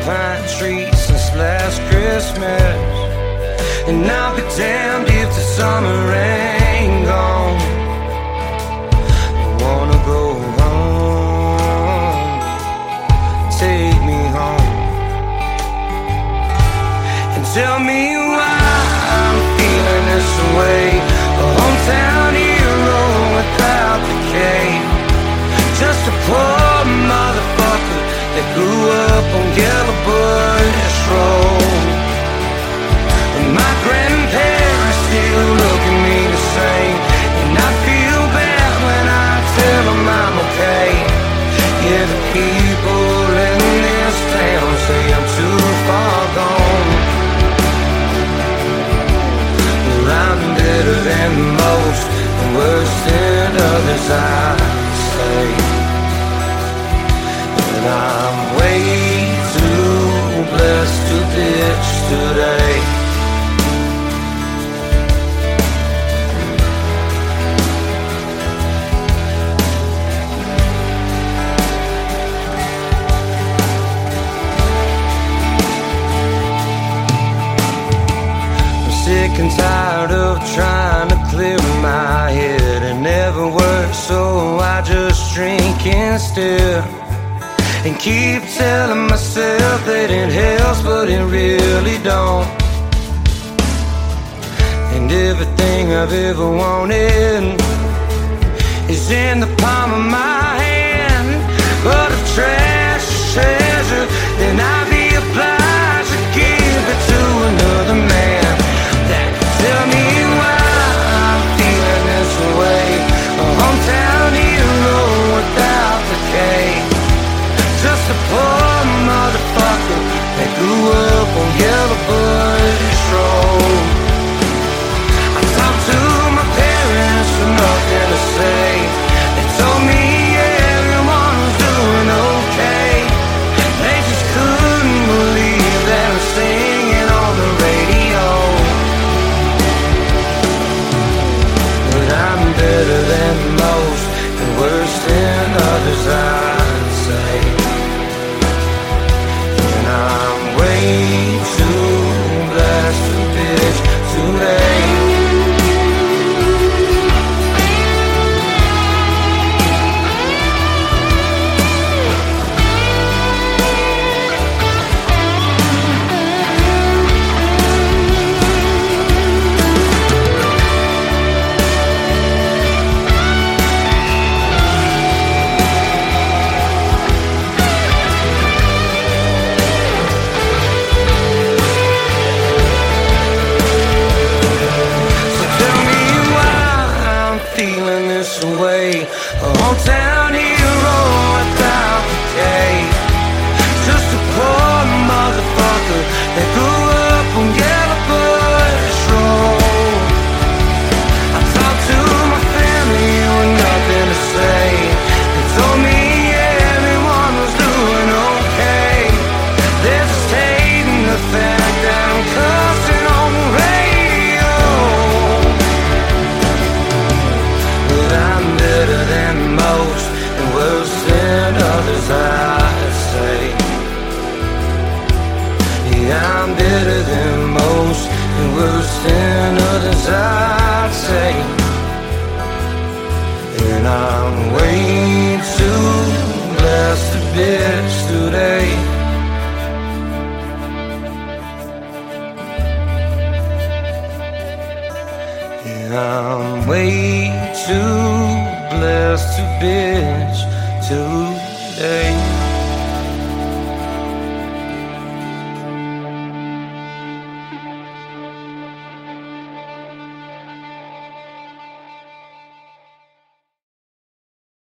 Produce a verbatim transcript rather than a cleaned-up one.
pine tree since last Christmas, and I'll be damned if the summer ain't gone. I wanna go home, take me home, and tell me why I'm feeling this way. A hometown hero without the cape, just a poor motherfucker that grew up on Yellow Bush Road. And my grandparents still look at me the same, and I feel bad when I tell them I'm okay. Yeah, the people in this town say I'm too far gone. Well, I'm better than most and worse than others, I say. And I'm way too blessed to bitch today. I'm sick and tired of trying to clear my head. It never works, so I just drink instead, and keep telling myself that it helps, but it really don't. And everything I've ever wanted is in the palm of my hand, but if trash is treasure, then I'd be obliged to give it to another man that can tell me why I'm feeling this way. A hometown hero without the cape, just a poor motherfucker that grew up on Yellow Bush Road. I talked to my parents with nothing to say. They told me everyone was doing okay. They just couldn't believe that I'm singing on the radio. But I'm better than most and worse than others, I'd say. I'm way too blessed to bitch today. Away, a hometown hero without the cape, just a poor motherfucker that grew up on Yellow Bush Road. I talked to my family with nothing to say. They told me everyone was doing okay. They're just hating the fact that I'm cussing on the radio. But I'm better than most and worse than others, I'd say. Yeah, I'm better than most and worse than others, I'd say. And I'm way too blessed to bitch today. Yeah, I'm way too blessed to bitch today.